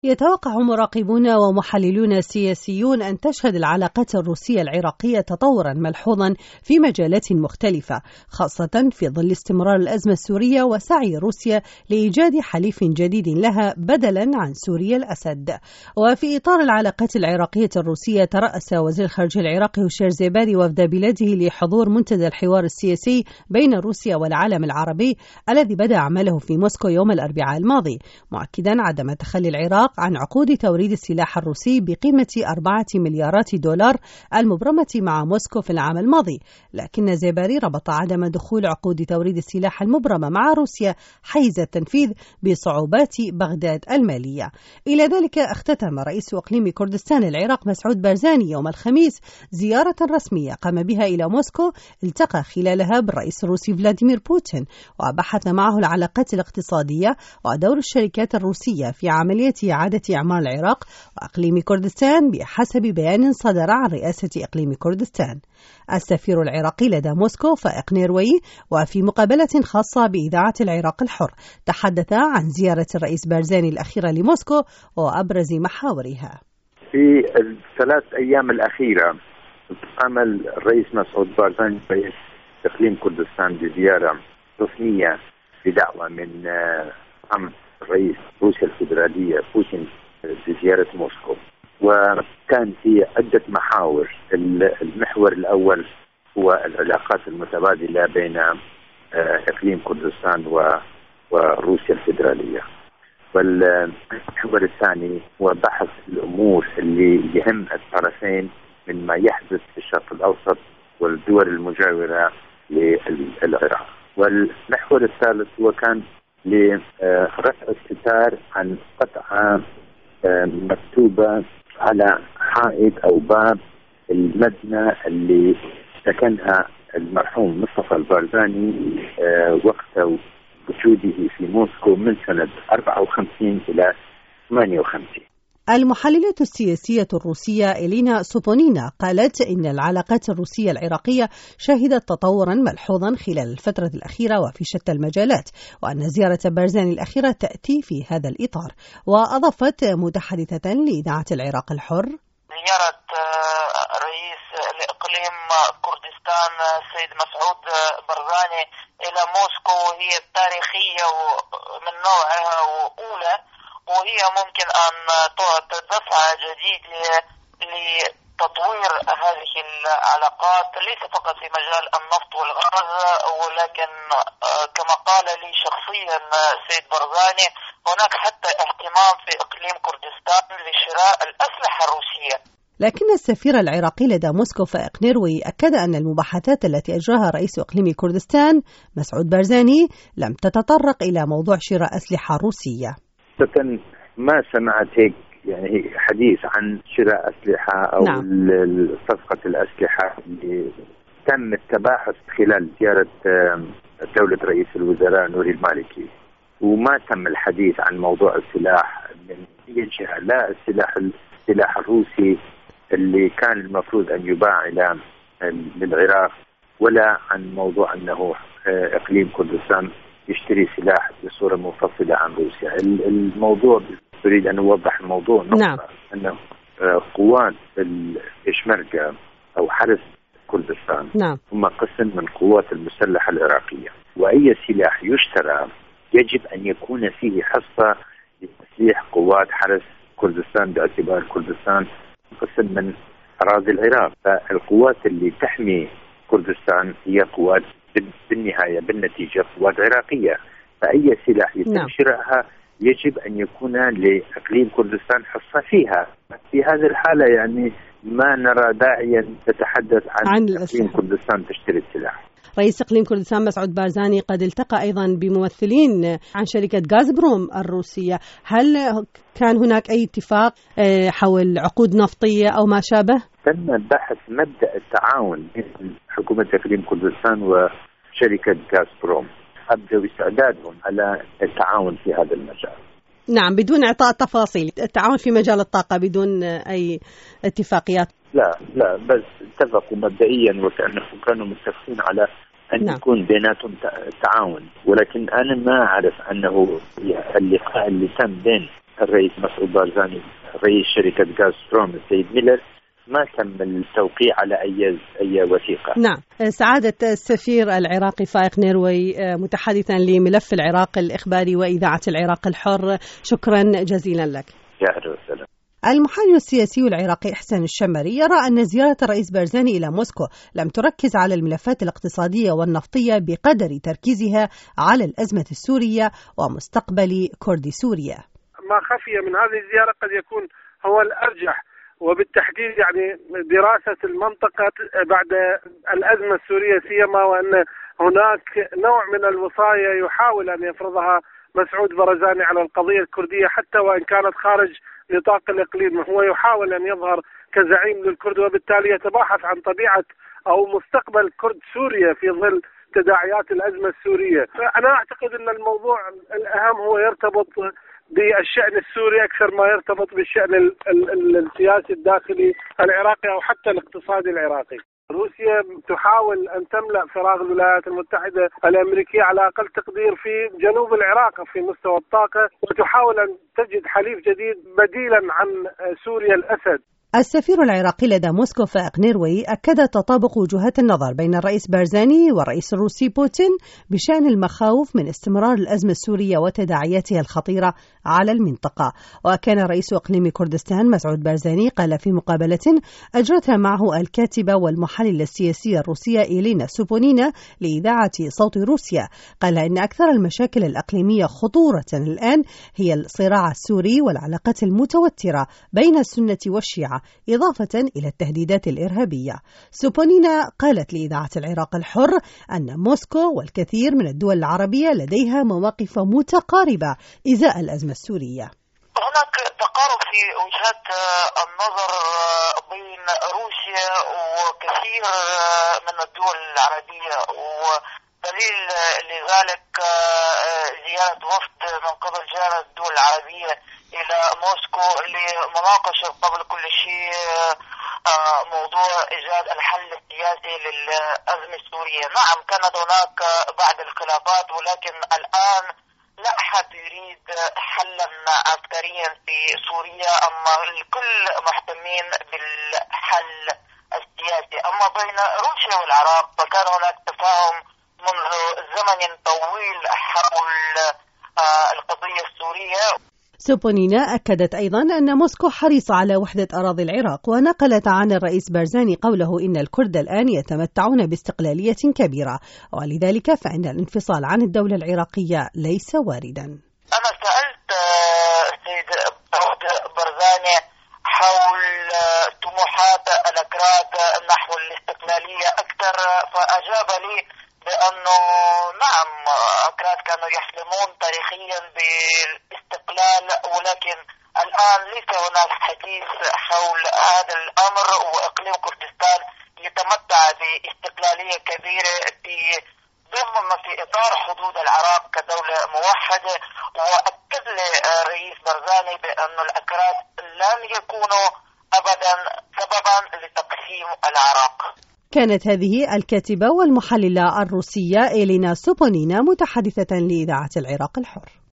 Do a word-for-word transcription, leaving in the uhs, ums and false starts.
يتوقع مراقبون ومحللون سياسيون أن تشهد العلاقات الروسية العراقية تطورا ملحوظا في مجالات مختلفة، خاصة في ظل استمرار الأزمة السورية وسعي روسيا لإيجاد حليف جديد لها بدلا عن سوريا الأسد. وفي إطار العلاقات العراقية الروسية، ترأس وزير الخارجية العراقي هشام زيباري وفد بلاده لحضور منتدى الحوار السياسي بين روسيا والعالم العربي الذي بدأ عمله في موسكو يوم الأربعاء الماضي، مؤكدا عدم تخلي العراق عن عقود توريد السلاح الروسي بقيمة أربعة مليارات دولار المبرمة مع موسكو في العام الماضي. لكن زيباري ربط عدم دخول عقود توريد السلاح المبرمة مع روسيا حيز التنفيذ بصعوبات بغداد المالية. إلى ذلك اختتم رئيس إقليم كردستان العراق مسعود بارزاني يوم الخميس زيارة رسمية قام بها إلى موسكو، التقى خلالها بالرئيس الروسي فلاديمير بوتين وبحث معه العلاقات الاقتصادية ودور الشركات الروسية في عملية إعادة إعمار العراق وإقليم كردستان بحسب بيان صدر عن رئاسة إقليم كردستان. السفير العراقي لدى موسكو فائق نيروي وفي مقابلة خاصة بإذاعة العراق الحر تحدث عن زيارة الرئيس بارزاني الأخيرة لموسكو وأبرز محاورها. في الثلاث أيام الأخيرة قام الرئيس مسعود بارزاني رئيس إقليم كردستان بزيارة رسمية بدعوة من عم الرئيس روسيا الفيدرالية بوتين بزيارة موسكو، وكان في عدة محاور. المحور الأول هو العلاقات المتبادلة بين إقليم كردستان وروسيا الفيدرالية، والمحور الثاني هو بحث الأمور اللي يهم الطرفين من ما يحدث في الشرق الأوسط والدول المجاورة للعراق. والمحور الثالث هو كان لرفع الستار عن قطعة مكتوبة على حائط أو باب المبنى اللي سكنها المرحوم مصطفى البارزاني وقت وجوده في موسكو من سنة أربعة وخمسين إلى ثمانية وخمسين. المحللة السياسية الروسية إلينا سوبونينا قالت إن العلاقات الروسية العراقية شهدت تطورا ملحوظا خلال الفترة الأخيرة وفي شتى المجالات، وأن زيارة بارزاني الأخيرة تأتي في هذا الإطار. وأضافت متحدثة لإذاعة العراق الحر: زيارة رئيس الإقليم كردستان السيد مسعود بارزاني إلى موسكو هي تاريخية من نوعها وأولى، وهي ممكن أن تعطي دفعة جديدة لتطوير هذه العلاقات ليس فقط في مجال النفط والغاز، ولكن كما قال لي شخصيا سيد بارزاني هناك حتى اهتمام في إقليم كردستان لشراء الأسلحة الروسية. لكن السفير العراقي لدى موسكو فائق نيروي أكد أن المباحثات التي أجراها رئيس إقليم كردستان مسعود بارزاني لم تتطرق إلى موضوع شراء أسلحة روسية. ما سمعت هيك يعني حديث عن شراء أسلحة أو نعم. صفقة الأسلحة اللي تم التباحث خلال زيارة دولة رئيس الوزراء نوري المالكي، وما تم الحديث عن موضوع السلاح من أي جهة، لا السلاح السلاح الروسي اللي كان المفروض أن يباع إلى للعراق، ولا عن موضوع أنه إقليم كردستان يشتري سلاح بصورة منفصلة عن روسيا. الموضوع أريد أن أوضح الموضوع نعم. أنه قوات الإشمركة أو حرس كردستان نعم. هم قسم من قوات المسلحة العراقية، وأي سلاح يشترى يجب أن يكون فيه حصة لتسليح قوات حرس كردستان باعتبار كردستان قسم من أراضي العراق. فالقوات اللي تحمي كردستان هي قوات بالنهاية بالنتيجة قوات عراقية، فأي سلاح يتم نعم. شرائها يجب أن يكون لإقليم كردستان حصة فيها. في هذه الحالة يعني ما نرى داعيا تتحدث عن, عن إقليم كردستان تشتري السلاح. رئيس إقليم كردستان مسعود بارزاني قد التقى أيضا بممثلين عن شركة غازبروم الروسية، هل كان هناك أي اتفاق حول عقود نفطية أو ما شابه؟ تم بحث مبدأ التعاون بين حكومة إقليم كردستان وشركة غازبروم، أبدأوا استعدادهم على التعاون في هذا المجال. نعم، بدون إعطاء تفاصيل، التعاون في مجال الطاقة بدون أي اتفاقيات. لا لا بس اتفقوا مبدئيا وكأنهم كانوا متفقين على أن نعم. يكون بيناتهم تعاون، ولكن أنا ما أعرف أنه اللقاء اللي تم بين الرئيس مسعود بارزاني رئيس شركة غازبروم السيد ميلر ما تم التوقيع على أي أي وثيقة. نعم. سعادة السفير العراقي فائق نيروي متحدثا لملف العراق الإخباري وإذاعة العراق الحر، شكرا جزيلا لك. يا أهلا وسهلا. المحلل السياسي العراقي إحسان الشمري يرى أن زيارة الرئيس بارزاني إلى موسكو لم تركز على الملفات الاقتصادية والنفطية بقدر تركيزها على الأزمة السورية ومستقبل كرد سوريا. ما خفي من هذه الزيارة قد يكون هو الأرجح، وبالتحديد يعني دراسة المنطقة بعد الأزمة السورية، سيما وأن هناك نوع من الوصاية يحاول أن يفرضها مسعود بارزاني على القضية الكردية حتى وإن كانت خارج نطاق الإقليم. هو يحاول أن يظهر كزعيم للكرد، وبالتالي يتباحث عن طبيعة أو مستقبل كرد سوريا في ظل تداعيات الأزمة السورية. فأنا أعتقد أن الموضوع الأهم هو يرتبط بالشأن السوري أكثر ما يرتبط بالشأن ال ال السياسي الداخلي العراقي أو حتى الاقتصادي العراقي. روسيا تحاول أن تملأ فراغ الولايات المتحدة الأمريكية على أقل تقدير في جنوب العراق في مستوى الطاقة، وتحاول أن تجد حليف جديد بديلا عن سوريا الأسد. السفير العراقي لدى موسكو فائق نيروي أكد تطابق وجهات النظر بين الرئيس بارزاني والرئيس الروسي بوتين بشأن المخاوف من استمرار الأزمة السورية وتداعياتها الخطيرة على المنطقة. وكان رئيس إقليم كردستان مسعود بارزاني قال في مقابلة أجرتها معه الكاتبة والمحللة السياسية الروسية إلينا سوبونينا لإذاعة صوت روسيا، قال إن أكثر المشاكل الأقليمية خطورة الآن هي الصراع السوري والعلاقات المتوترة بين السنة والشيعة، إضافة إلى التهديدات الإرهابية. سوبونينا قالت لإذاعة العراق الحر أن موسكو والكثير من الدول العربية لديها مواقف متقاربة إزاء الأزمة السورية. هناك تقارب في وجهات النظر بين روسيا وكثير من الدول العربية، ودليل لذلك زيارة وفد من قبل جامعة الدول العربية إلى موسكو لمناقشة قبل كل شيء موضوع إيجاد الحل السياسي للأزمة السورية. نعم كانت هناك بعض الخلافات، ولكن الآن لا أحد يريد حلا عسكريا في سوريا، أما الكل مهتمين بالحل السياسي. أما بين روسيا والعراق فكان هناك تفاهم منذ زمن طويل حول القضية السورية. سوبونينا أكدت أيضا أن موسكو حريصة على وحدة أراضي العراق، ونقلت عن الرئيس بارزاني قوله إن الكرد الآن يتمتعون باستقلالية كبيرة، ولذلك فإن الانفصال عن الدولة العراقية ليس واردا. أنا سألت السيد بارزاني حول طموحات الأكراد نحو الاستقلالية أكثر، فأجاب لي بأنه نعم أكراد كانوا يحلمون تاريخيا بالاستقلال، ولكن الآن ليس هناك حديث حول هذا الأمر، وإقليم كردستان يتمتع باستقلالية كبيرة في ضمن في إطار حدود العراق كدولة موحدة. وأكد لي الرئيس بارزاني بأن الأكراد لن يكونوا أبدا سببا لتقسيم العراق. كانت هذه الكاتبة والمحللة الروسية إلينا سوبونينا متحدثة لإذاعة العراق الحر.